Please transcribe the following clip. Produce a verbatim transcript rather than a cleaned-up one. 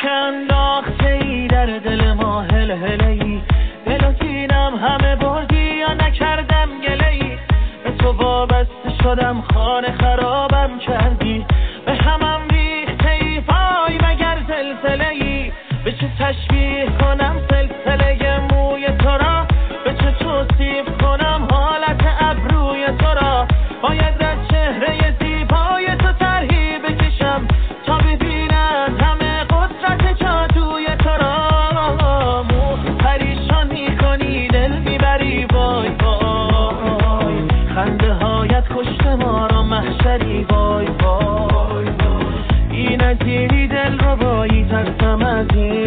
که انداخته ای در دل ما هل هلی دل و دینم همه بردی یا نکردم گله ای به تو وابسته شدم خانه خرابم کردی به همم ریخته ای پای مگر زلزله ای به چه تشبیه کنم سلسله موی تو را به چه توصیف کنم حالت ابروی تو را باید از چهره زیبای تو طرحی بکشم تا ببینم همه قدرت جادوی تو را مو پریشان میکنی دل میبری وای وای خنده هایت کشت ما را محشری وای وای این نظیری دل رو بایی ترسم از این